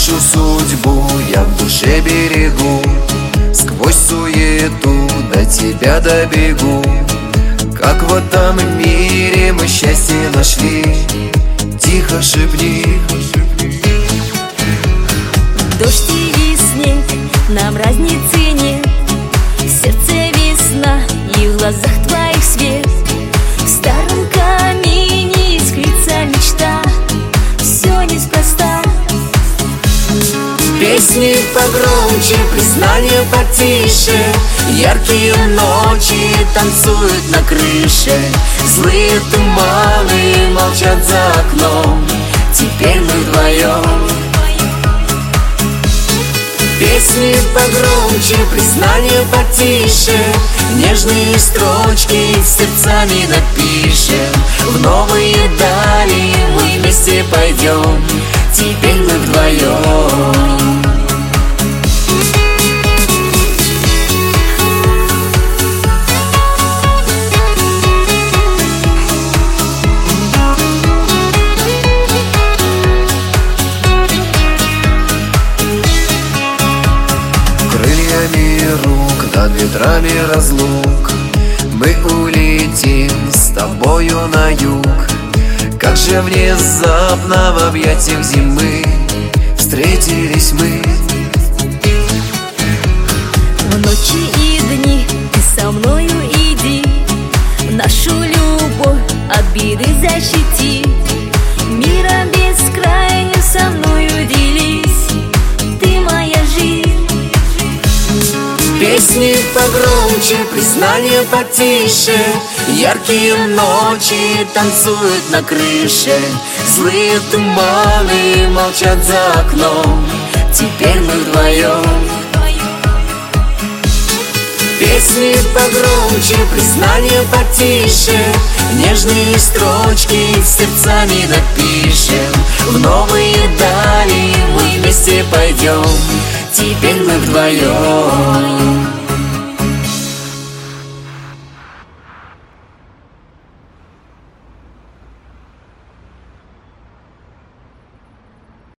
нашу судьбу я в душе берегу. Сквозь суету до тебя добегу. Как в этом мире мы счастье нашли, тихо шепни. Дождь и снег, нам разницы нет. В сердце весна и в глазах твоих свет. В старом камине искрится мечта. Все неспроста. Песни погромче, признания потише. Яркие ночи танцуют на крыше. Злые туманы молчат за окном. Теперь мы вдвоем. Песни погромче, признания потише. Нежные строчки сердцами напишем. В новые дали мы вместе пойдем. Теперь мы вдвоем. Рук над ветрами разлук мы улетим с тобою на юг. Как же внезапно в объятиях зимы встретились мы. В ночи и дни ты со мною иди. Нашу любовь от беды защити. Миром бескрайним со мною делись. Ты моя жизнь. Песни погромче, признания потише. Яркие ночи танцуют на крыше. Злые туманы молчат за окном. Теперь мы вдвоем. Песни погромче, признания потише. Нежные строчки сердцами напишем. В новые дали мы вместе пойдем. Теперь мы вдвоем.